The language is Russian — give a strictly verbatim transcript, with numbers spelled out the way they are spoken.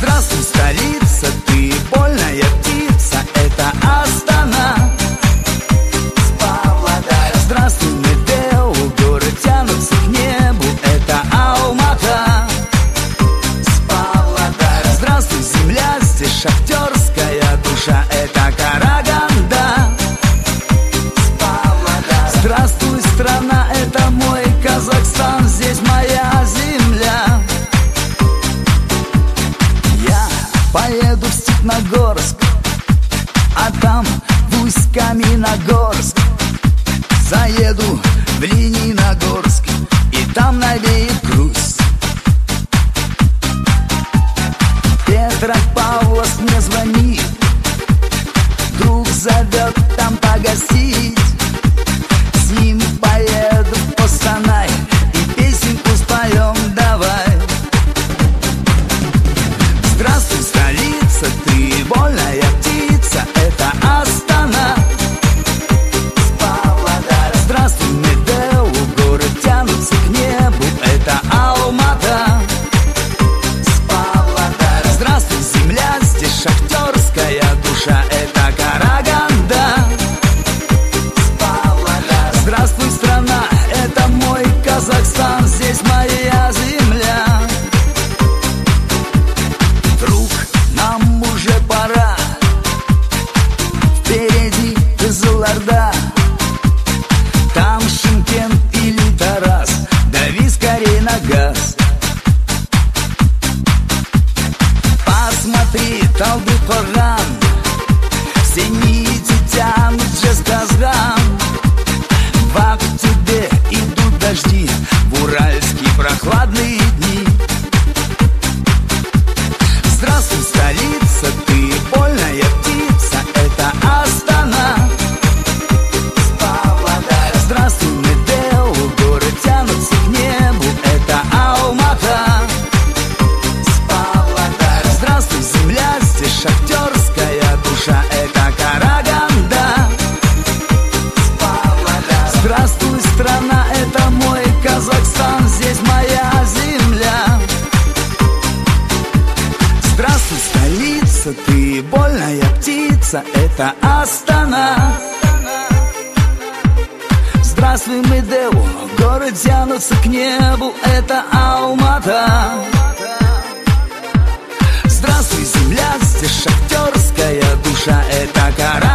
Здравствуй, столица, ты больная птица, это Астана. Здравствуй, Медео, город тянутся к небу, это Алмата. Здравствуй, земля, здесь шахтерская душа, это Караганда. Здравствуй, страна, это мой Казахстан, здесь моя земля. Я поеду в Степногорск, а там в Усть-Каменогорск. Заеду в Лениногорск, и там навеет грусть. Петропавловск мне звонит, друг зовет там погостить. С ним поеду в Костанай и песенку споем давай. Здравствуй, столица, ты вольная птица, это Астана. Здравствуй, Медео, город тянутся к небу, это Алмата. Здравствуй, земля, здесь шахтерская душа, это Караганда. Здравствуй, страна, это мой Казахстан, здесь моя земля. Друг, нам уже пора, впереди Кызылорда. Там Шымкент или Тарас, дави скорей на газ. Посмотри, Талдыкорган, все нити тянут Жезказган. В октябре идут дожди, в уральские прохладные дни. Здравствуй, столица, ты вольная птица, это Астана. Здравствуй, Медео, город тянутся к небу, это Алмата. Здравствуй, земля, здесь шахтерская душа, это Караганда. Здравствуй, страна, это мой Казахстан, здесь моя земля. Здравствуй, столица, ты вольная птица, это Астана. Здравствуй, Медео, город тянутся к небу, это Алмата. Здравствуй, земля, здесь шахтерская душа, это Караганда.